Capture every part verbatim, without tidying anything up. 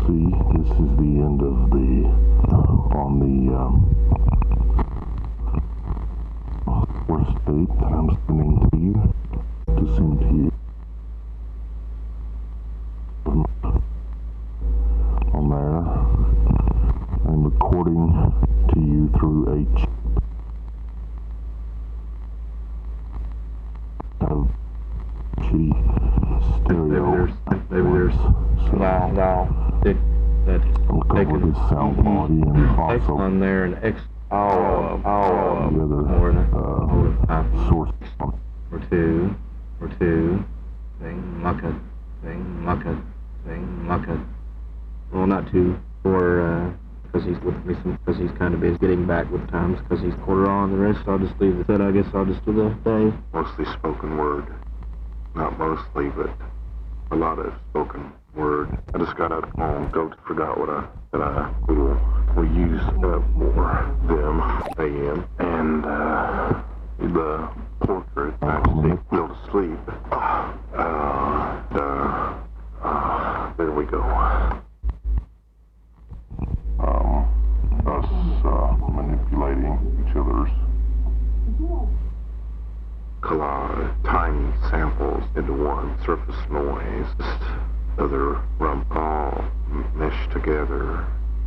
see, this is the end of the, on the, um, fourth state that I'm sending to you, to send to you. On there, I'm recording to you through H. Of shitty stereo. Maybe there's, maybe there's, so no, no, it, that's I'll cover taken this sound quality and X also on there and X, oh, oh, the other more than uh, source. or two, or two, thing, mucka, thing, mucka, thing, mucka. Well, not two, or, uh, because he's with me some, because he's kind of busy getting back with times, because he's quarter on. The rest I'll just leave the set. I guess I'll just do the day. Mostly spoken word. Not mostly, but a lot of spoken word. I just got out of home, go forgot what I, that I will, will use uh, for them, A M, and, uh, the portrait actually fell to sleep. Uh, uh, uh, there we go. Um, us uh, manipulating each other's Collage, tiny samples into one surface noise, just other rump all meshed together.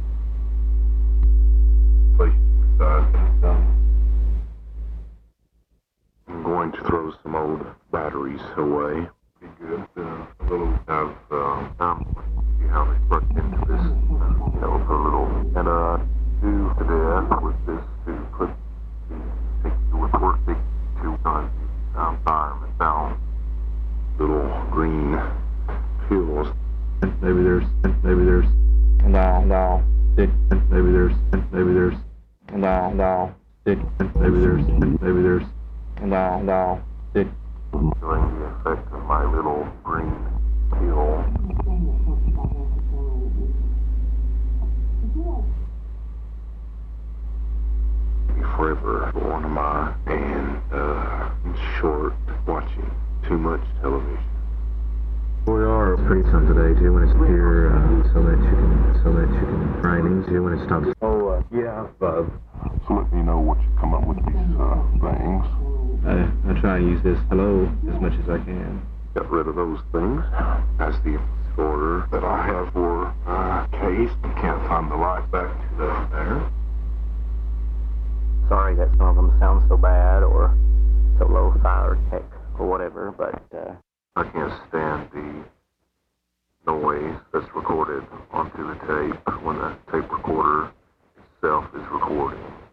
I'm going to throw some old batteries away. Be good. Uh, a little of um, um, see how they work into this. Uh, you know, for a little, and uh, do today with this to put the take the record stick to on the um, environment down. Little green pills. Maybe there's, maybe there's, no, no, stick. Maybe there's, maybe there's, no, no, stick. Maybe there's, maybe there's, no, no, stick. Feeling the effect of my little green pill. Forever on my and uh short watching too much television. We are pretty fun today, too, when it's here, uh, so that you can, so that you can grinding, too, when it stops. Oh, uh, yeah, uh, So let me know what you come up with these uh, things. I, I try and use this hello as much as I can. got rid of those things. That's the order that I have for uh case. You can't find the light back to the there. Sorry that some of them sound so bad or so low-fi or tech or whatever, but uh, I can't stand the noise that's recorded onto the tape when the tape recorder itself is recording.